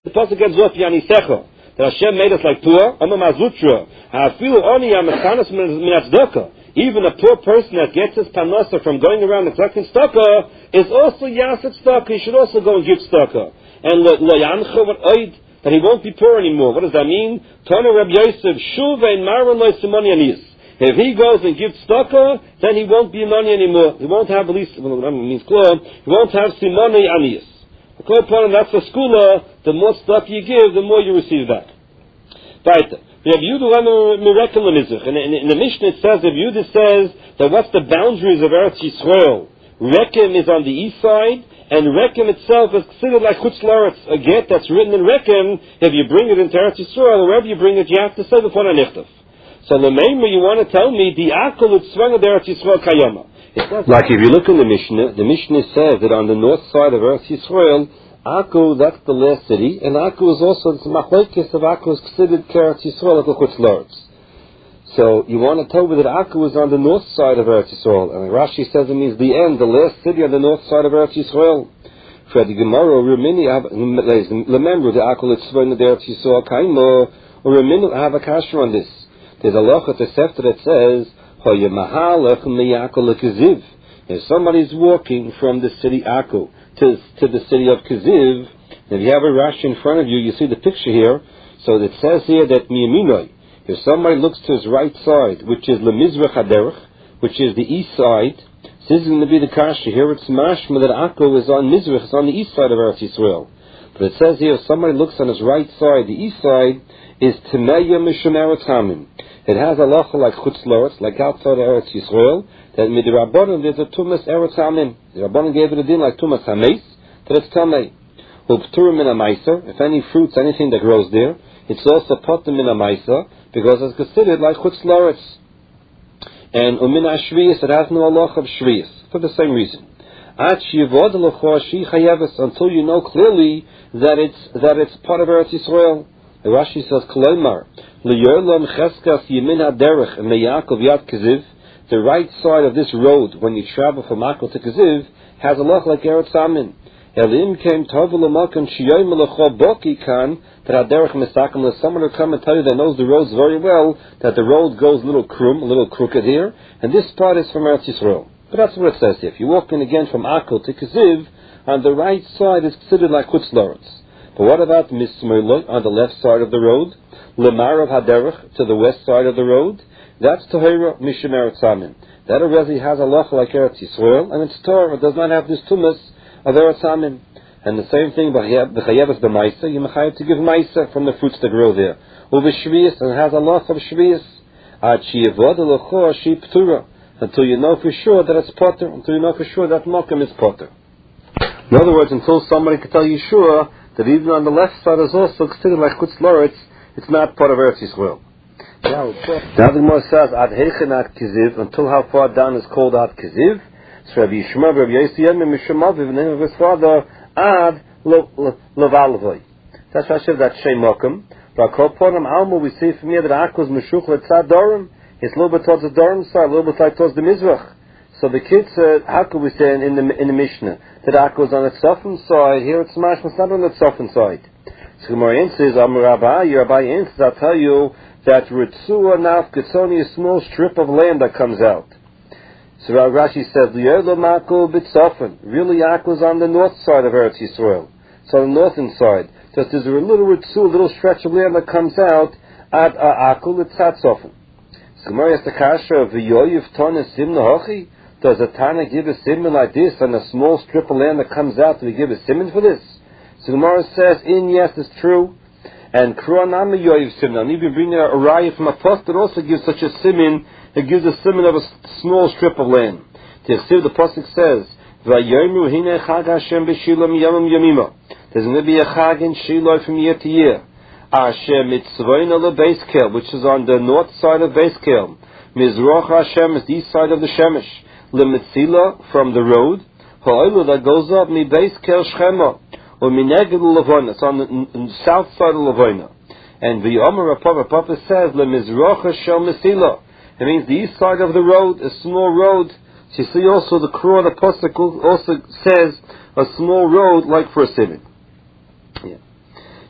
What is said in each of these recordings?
The pasuk gets off Yanisecha. That Hashem made us like poor. Ama mazutra. Ha'afilu oni ha'mechanas min tzedakah. Even a poor person that gets his panasa from going around and collecting tzedakah is also yasek tzedakah. He should also go and give tzedakah. And lo yancha v'oid, that he won't be poor anymore. What does that mean? Tana Reb Yosef shuv ve'in maran lo simoni aniyus. If he goes and gives tzedakah, then he won't be a money anymore. He won't have at least, well, that means klo. He won't have simoni aniyus. That's the skula. The more tzedakah you give, the more you receive back. Right. We have Yehuda Mirakel in the Mishnah it says, if Yehuda says that what's the boundaries of Eretz Yisrael? Rekem is on the east side, and Rekem itself is considered like Chutz La'aretz. A get that's written in Rekem, if you bring it into Eretz Yisrael, wherever you bring it, you have to say before Anichtav. So L'meimer, you want to tell me, the Akol Utzvang of Eretz Yisrael Kayama. Like if you look in the Mishnah says that on the north side of Eretz Yisrael, Akko, that's the last city, and Akko is also, the machlokes of Akko is considered Eretz Yisrael like Chutz La'aretz. So you want to tell me that Akko is on the north side of Eretz Yisrael, and Rashi says it means the end, the last city on the north side of Eretz Yisrael. For the Gemara, remember the Akko that's in the Eretz Yisrael Kaimo, or Remini have a kasher on this. There's a loch at the Sefta that says, if somebody's walking from the city Akko to the city of Kaziv, if you have a Rashi in front of you, you see the picture here. So it says here that Miyaminoi, if somebody looks to his right side, which is Lemizrach Haderech, which is the east side, this is going to be the kasha. Here it's mashma that Akko is on Mizrach, it's on the east side of Eretz Yisrael. But it says here, if somebody looks on his right side, the east side is Temeya Mishum Eretamim. It has a lacha like Chutz La'aretz, like outside Eretz Yisrael, that midrabanan there's a tumas Eretamim. The Rabbanan gave it a din like tumas hameis, that it's tamei. Upturim min amaisa, if any fruits, anything that grows there, it's also potem min amaisa, because it's considered like Chutz La'aretz. And umin ashviyas, it has no halach of shviyas, for the same reason. Until you know clearly that it's part of Eretz Yisrael. The Rashi says, Koloimar, L'yorlam cheskas yemin haderech meyakov yad Kaziv, the right side of this road, when you travel from Akko to Kaziv, has a loch like Eretz Amin. Elim came Tovulamakam Shiyoim Lecho Boki Kan, that Haderech Misakam, let someone will come and tell you that knows the roads very well, that the road goes a little crooked here, and this part is from Eretz Yisrael. But that's what it says here. If you walk in again from Akko to Kaziv, on the right side is considered like Chutz La'aretz. But what about Mismurloi, on the left side of the road? Lemarav Haderech, to the west side of the road? That's Tohera Mishum Eretz Amin. That already has a loch like Eretz Yisrael, and it's Torah. It does not have this tumas of Eretz Amin. And the same thing, B'chayevas B'maisa, you mechayev to give Maisa from the fruits that grow there. U'v'shviyas, and it has a loch of Shviyas. Ad she'yevod elocho she p'tura. Until you know for sure that it's potter, until you know for sure that Mokum is potter. In other words, until somebody can tell you sure that even on the left side is also considered like Chutz La'aretz, it's not part of Eretz Yisrael. Now the Gemara says, Ad Heichen Ad Kaziv, until how far down is called Ad Kaziv? So Rabbi Yishmael, Rabbi Yosef, Mishum Aviv, the name of his father, Ad Levalvoi. That's why I said that Shem Mokum. But Koponim Alma, we see from here that Akko's Meshuch Letzad Dorim. It's a little bit towards the Dorim side, a little bit like towards the Mizrach. So the kids said, how could we say in the Mishnah that Akko is on the Tzofim side? Here it's mashma, it's not on the Tzofim side. So Gemara says, Rabbi answers, I'll tell you that Ritzua Naf Getzoni, a small strip of land that comes out. So Rashi says, really Akko is on the north side of Eretz Yisrael. So on the northern side, just there's a little Ritzua, a little stretch of land that comes out at Akko, it's Tzofim. So Gemara has the kasha of V'yoyiv Tana Simna Hochi. Does a Tana give a simon like this on a small strip of land that comes out? Do we give a simon for this? So Gemara says, yes, it's true. And Kronami Yoiv Simon. If you bring a raya from a post that also gives such a simon, it gives a simon of a small strip of land. The pasuk says, Vayoymu Hine Chag Hashem B'Shilo Miyamim Yamima. There's going to be a Chag in Shiloh from year to year. Hashem Mitzvoina LeBeis Kel, which is on the north side of Beis Kel. Mizroch Hashem is the east side of the Shemesh. Lemetzila, from the road. Ha'olu, that goes up, Mi Beis Kel Shchema. Or Mineged Lavoina, it's on the south side of Lavoina. And the Omer Papa says, Lemizroch Hashem Mesila. It means the east side of the road, a small road. So you see also the Kro, the Pasuk also says, a small road like for a simon. Yeah.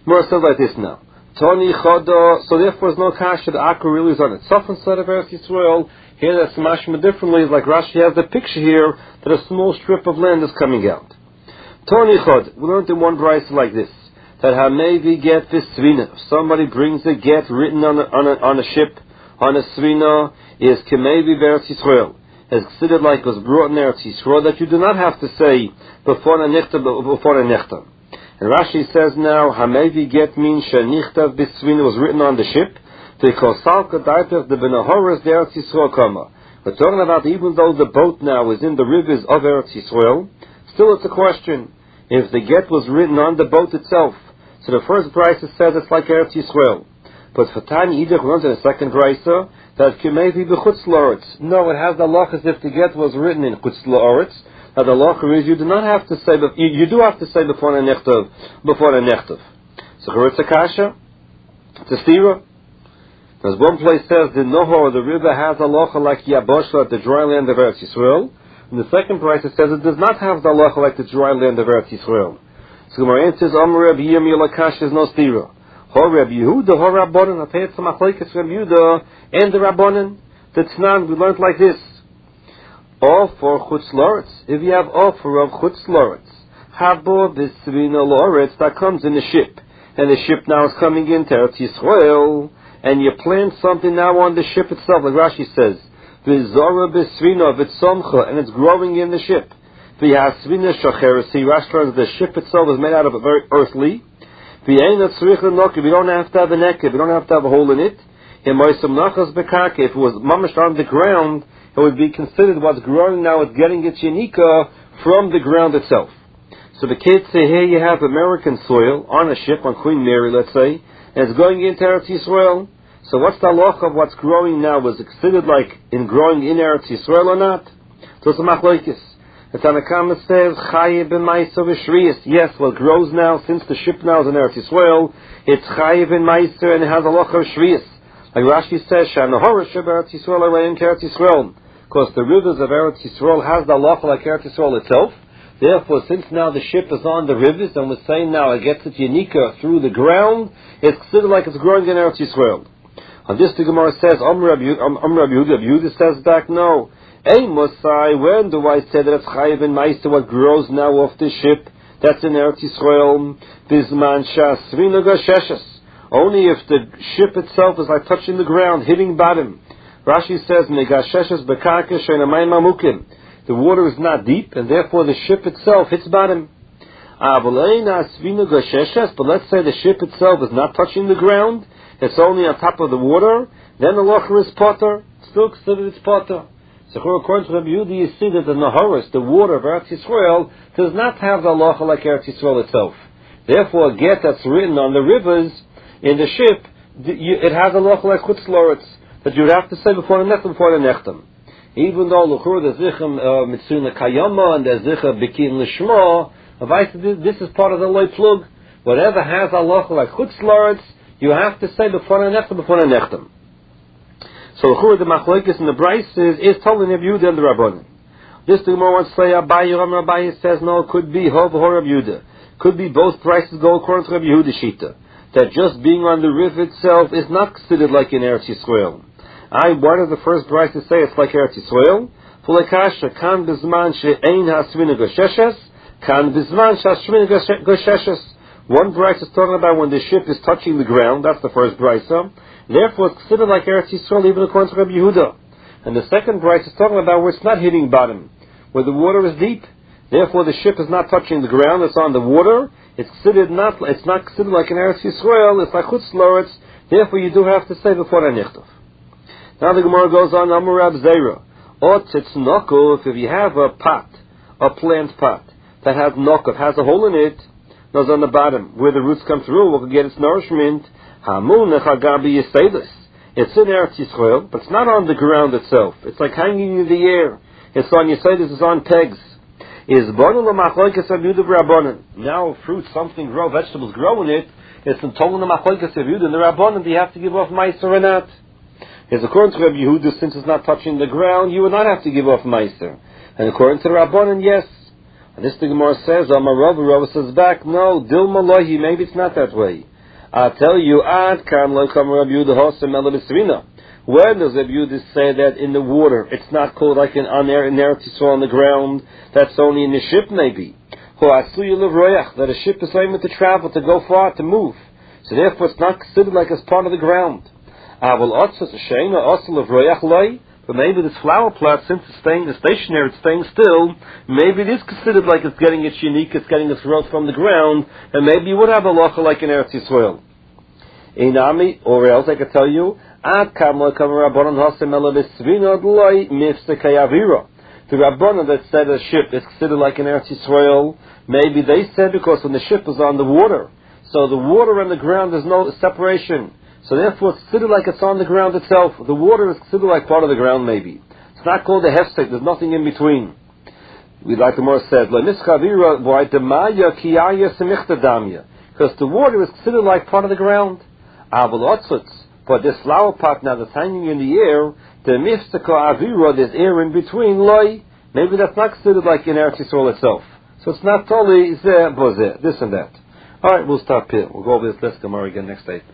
More says like this now. Tony Chodo, so therefore there's no kasha, the Akra really is on it. Sofan side of Eretz Yisrael, here that's mashma differently, like Rashi has the picture here, that a small strip of land is coming out. Tony Chod, we learned in one brayso like this, that Hamevi get this svina, if somebody brings a get written on a ship, on a svina, is Kemevi Eretz Yisrael, is considered like it was brought in Eretz Yisrael, that you do not have to say, before a nechta. And Rashi says now, Hamevi get means Shenichtav Bisvina was written on the ship, because Salka Daitav the Benahoras the Eretz Yisrael Kama. We're talking about even though the boat now is in the rivers of Eretz Yisrael, still it's a question. If the get was written on the boat itself, so the first brayso says it's like Eretz Yisrael. But for Tani Yidach runs in the second brayso, that Kemevi B'chutz La'aretz. No, it has the halach as if the get was written in Chutz La'aretz. Now the halacha is you do not have to say, but you do have to say before the nechtav. So it's a kasha, it's a stira. There's one place says the nohor, the river has a halacha like Yabosha, the dry land of Eretz Yisrael. And the second place it says it does not have the halacha like the dry land of Eretz Yisrael. So the Gemara says Amar Reb Yirmiyah kasha is no stira. Hor Reb Yehuda, Hor Rabbanan. I pay it to Machlekes Reb Yehuda and the Rabbanan. The Tznan we learned like this. Offer Chutz La'aretz. If you have offer of Chutz La'aretz, Habo B'Svina La'aretz that comes in the ship, and the ship now is coming into Eretz Yisrael, and you plant something now on the ship itself, like Rashi says, V'Zora B'Svina V'Tzomcha, and it's growing in the ship. V'Yasvina Shacheres. Rashi, the ship itself is made out of a very earthly. V'Eina Tzrich L'Nokev. You don't have to have a nekev. You don't have to have a hole in it. If it was mamish on the ground, it would be considered what's growing now is getting its yanika from the ground itself. So the kids say, here you have American soil on a ship, on Queen Mary, let's say, and it's going into Eretz Yisrael. So what's the halacha of what's growing now? Was it considered like in growing in Eretz Yisrael or not? So it's a machlokes. The Tanakama says, Chayiv b'maiser v'shriyas. Yes, what grows now, since the ship now is in Eretz Yisrael, it's Chayiv b'maiser and it has a halacha of shriyas. Like Rashi says, Shanahora sheb Eretz Yisrael arein Eretz Yisrael. Because the rivers of Eretz Yisrael has the halacha like Eretz Yisrael itself. Therefore, since now the ship is on the rivers, and we're saying now it gets its yanika through the ground, it's considered like it's growing in Eretz Yisrael. On this, the Gemara says, Rabbi Yehuda says back, no. Ei Mosai, when do I say that it's Chayiv and Meister, what grows now off the ship, that's in Eretz Yisrael, Bizman Shasvina Gasheshas. Only if the ship itself is like touching the ground, hitting bottom. Rashi says, Megasheshas Bekaka Shenamayim Mamukim. The water is not deep, and therefore the ship itself hits bottom. But let's say the ship itself is not touching the ground, it's only on top of the water, then the locher is potter, still considered it's potter. So according to Rabbi Yehuda, you see that the Naharis, the water of Eretz Yisrael, does not have the halacha like Eretz Yisrael itself. Therefore, a get that's written on the rivers, in the ship, it has a halacha like Chutz La'aretz, that you would have to say before the nechtam. Even though Luchur the Zichem Mitzuna Kayama and the Zichem Bikin Lishma, this is part of the Loi Plug. Whatever has a halacha like Chutz La'aretz, you have to say before the nechtam. So Luchur the Machlokes in the Bryce is telling Rabbi Yehuda and the Rabbanan. This the Gemara wants to say Abaye says no, it could be Hov or Rabbi Yehuda. Could be both prices go according to Rabbi Yehuda Shita. That just being on the river itself is not considered like in Eretz Yisrael. Why does the first price say it's like Eretz Yisrael? Fulekasha kan bizman she'ein hasvina gosheshes, kan bizman she'asvina gosheshes. One price is talking about when the ship is touching the ground. That's the first price. Therefore, it's considered like Eretz Yisrael even according to Rabbi Yehuda. And the second price is talking about where it's not hitting bottom, where the water is deep. Therefore, the ship is not touching the ground; it's on the water. It's not considered like an Eretz Yisrael. It's like Chutz La'aretz. Therefore, you do have to say before the nechtav. Now the Gemara goes on. Amar Rab Zera, it's nokov. If you have a pot, a plant pot that has nokov, has a hole in it, goes on the bottom where the roots come through, will get its nourishment. Hamun nechagabi yiselis. It's in Eretz Yisrael, but it's not on the ground itself. It's like hanging in the air. It's on yiselis. It's on pegs. Is now fruit, something grow, vegetables grow in it, it's in total the machlokes of Yehuda and the Rabbanan, do you have to give off meiser or not? Is according to Rabbi Yehuda, since it's not touching the ground, you would not have to give off meiser. And according to the Rabbanan, yes. And this the Gemara says, Amar Rava says back, no, Dilma Lohi, maybe it's not that way. I'll tell you, Ad Kam Lokam Rabbi Yehuda Hosem Elabisrina. When does Rabbi Yehuda say that in the water, it's not called like in Eretz Yisrael on the ground, that's only in the ship maybe? That a ship is able to travel, to go far, to move. So therefore it's not considered like as part of the ground. But maybe this flower plot, since it's staying stationary, it's staying still, maybe it is considered like it's getting its unique, it's getting its growth from the ground, and maybe you would have a locha like in Eretz Yisrael. Inami, or else I could tell you, the Rabbanan that said a ship is considered like in Eretz Yisrael, maybe they said because when the ship is on the water, so the water and the ground, there's no separation. So therefore it's considered like it's on the ground itself. The water is considered like part of the ground maybe. It's not called a hefsek, there's nothing in between. Like the Gemara said, because the water is considered like part of the ground. But this flower pot now that's hanging in the air, there's air in between, maybe that's not considered like in Eretz Yisrael itself. So it's not totally this and that. Alright, we'll stop here. We'll go over this list Gemara again next day.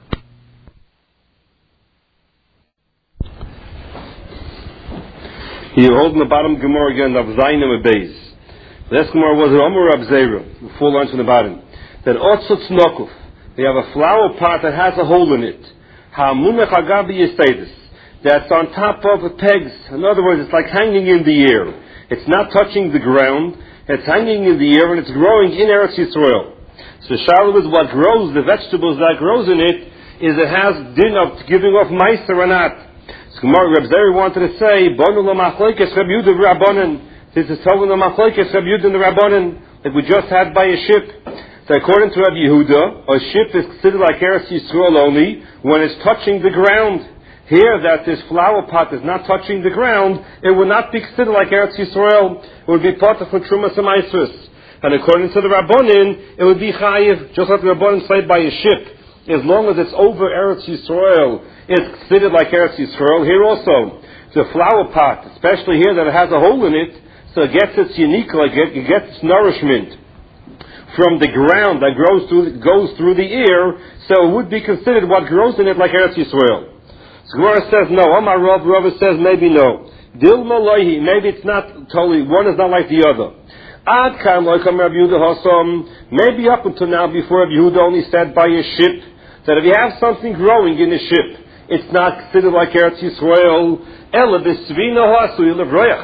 Here, holding the bottom Gemara again of Zaynim and Beis. The last Gemara was Omer Rab Zera, 4 lines from the bottom. That Otzot Nokuf, they have a flower pot that has a hole in it. Ha'munach agabi yistedus, that's on top of pegs. In other words, it's like hanging in the air. It's not touching the ground. It's hanging in the air and it's growing in Eretz Yisrael. So Shalom is what grows, the vegetables that grows in it, is it has din of giving off meiser or not. So Gemara Reb Zeri wanted to say, Bonu lo machlokes Reb Yehuda v'Rabbanan. This is telling the machlokes Reb Yehuda and the Rabbanan that we just had by a ship. So according to Reb Yehuda, a ship is considered like Eretz Yisrael only when it's touching the ground. Here, that this flower pot is not touching the ground, it would not be considered like Eretz Yisrael. It would be part of Trumas and Meisus. And according to the Rabbanin, it would be chayiv, just like the Rabbanin say by a ship. As long as it's over Eretz Yisrael, it's considered like Eretz Yisrael. Here also, the flower pot, especially here that it has a hole in it, so it gets its unique, like it gets its nourishment from the ground that goes through the air, so it would be considered what grows in it like Eretz Yisrael. So Gemara says no. Amar Rav says maybe no. Dilma loihi, maybe it's not totally, one is not like the other. Ad kam loikam Rabbi Yehuda Hosom, maybe up until now before Rabbi Yehuda only said by a ship, that if you have something growing in a ship, it's not considered like Eretz Yisrael. Ela b'svina ha'asuy levroyach.